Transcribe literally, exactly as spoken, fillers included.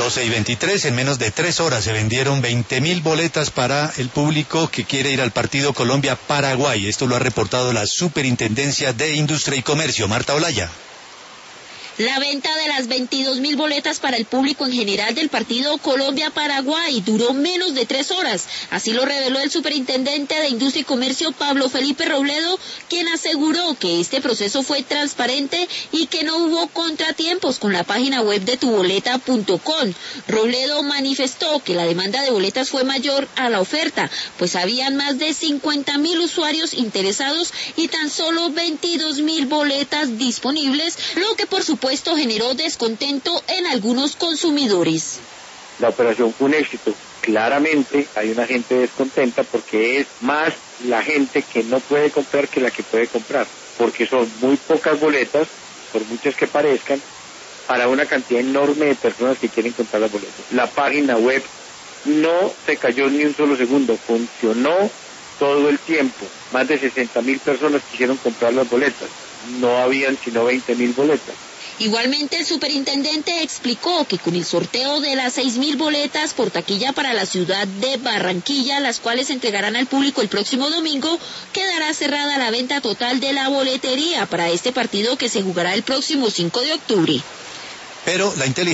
doce y veintitrés, en menos de tres horas se vendieron veinte mil boletas para el público que quiere ir al partido Colombia-Paraguay. Esto lo ha reportado la Superintendencia de Industria y Comercio. Marta Olaya. La venta de las veintidós mil boletas para el público en general del partido Colombia-Paraguay duró menos de tres horas. Así lo reveló el superintendente de Industria y Comercio, Pablo Felipe Robledo, quien aseguró que este proceso fue transparente y que no hubo contratiempos con la página web de tu boleta punto com. Robledo manifestó que la demanda de boletas fue mayor a la oferta, pues habían más de cincuenta mil usuarios interesados y tan solo veintidós mil boletas disponibles, lo que por supuesto Esto generó descontento en algunos consumidores. La operación fue un éxito. Claramente hay una gente descontenta porque es más la gente que no puede comprar que la que puede comprar, porque son muy pocas boletas, por muchas que parezcan, para una cantidad enorme de personas que quieren comprar las boletas. La página web no se cayó ni un solo segundo, funcionó todo el tiempo. Más de sesenta mil personas quisieron comprar las boletas, no habían sino veinte mil boletas. Igualmente, el superintendente explicó que con el sorteo de las seis mil boletas por taquilla para la ciudad de Barranquilla, las cuales se entregarán al público el próximo domingo, quedará cerrada la venta total de la boletería para este partido que se jugará el próximo cinco de octubre. Pero la inteligencia